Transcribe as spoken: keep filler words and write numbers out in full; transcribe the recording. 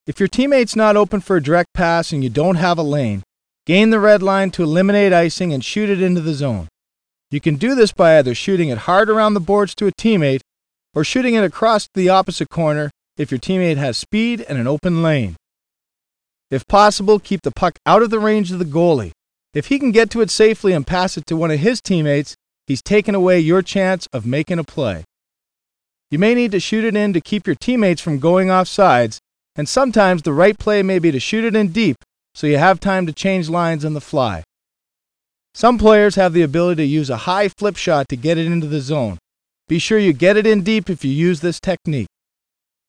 If your teammate's not open for a direct pass and you don't have a lane, gain the red line to eliminate icing and shoot it into the zone. You can do this by either shooting it hard around the boards to a teammate or shooting it across to the opposite corner if your teammate has speed and an open lane. If possible, keep the puck out of the range of the goalie. If he can get to it safely and pass it to one of his teammates, he's taken away your chance of making a play. You may need to shoot it in to keep your teammates from going off sides, and sometimes the right play may be to shoot it in deep so you have time to change lines on the fly. Some players have the ability to use a high flip shot to get it into the zone. Be sure you get it in deep if you use this technique.